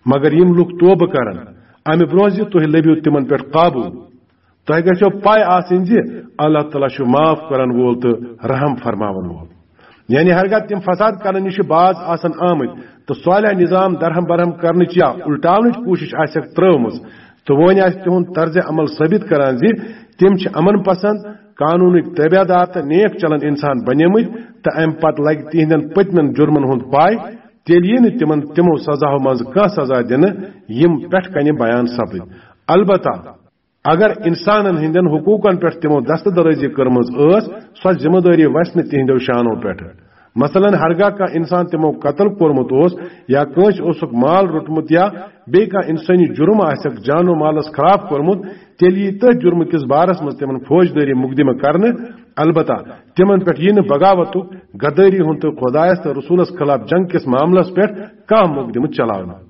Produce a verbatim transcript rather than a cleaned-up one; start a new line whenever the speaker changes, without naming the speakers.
مگر یم لوگ توبہ کرن امہ برونٛہہ زِ تُہۍ لٔبِو تمن پٮ۪ٹھ قابو تۄہہِ گژھیو پاے آسٕنۍ زِ اللہ تعالیٰ چھُ معاف کرن وول تہٕ رحم فرماون وول یعنی ہرگاہ تم فساد کرن نش باز آسن آمت تو صالح نظام درہم برہم کرنچ یا الٹاونچ کوشش آسک ترٲومٕژ تو وۄنۍ آسہِ تِہُنٛد طرزِ عمل ثٲبت کران زِ تم چھِ امن پسند قانونٕکۍ تٲبیادار تہٕ نیک چلن انسان بنیمٕتۍ تہٕ امہِ پتہٕ لگہِ تِہنٛدٮ۪ن پٔتمٮ۪ن جُرمن ہُنٛد پاے تیٚلہِ یی نہٕ تمن تمو سزاہو منٛز کانٛہہ سزا دِنہٕ یم پٮ۪ٹھ کنہِ بیان سپٕدۍ البتہ اگر انسانن ہندین حقوقن پہ تمو دست درازی کرمز ٲس سو ذمہ داری وس نہٕ تہندیو شانو پہ مثلاً ہرگاہ کا انسان تمو قتل کورمت اوس یا کٲنٛسہِ اوسُکھ مال روٚٹمُت یا بیٚیہِ کانٛہہ انسٲنی جرم آسٮ۪کھ جانو مالس خراب کورمت تیٚلہِ یی تٔتھۍ جرمہٕ کِس بارس منٛز تمن فوجدٲری مقدمہٕ کرنہٕ البتہ تمن پہ یی نہٕ بغاوتُک غدٲری ہُنٛد تہٕ خۄدایس تہٕ رسوٗلس خلاف جنگ کِس معاملس پہ کانٛہہ مقدمہٕ چلاونہٕ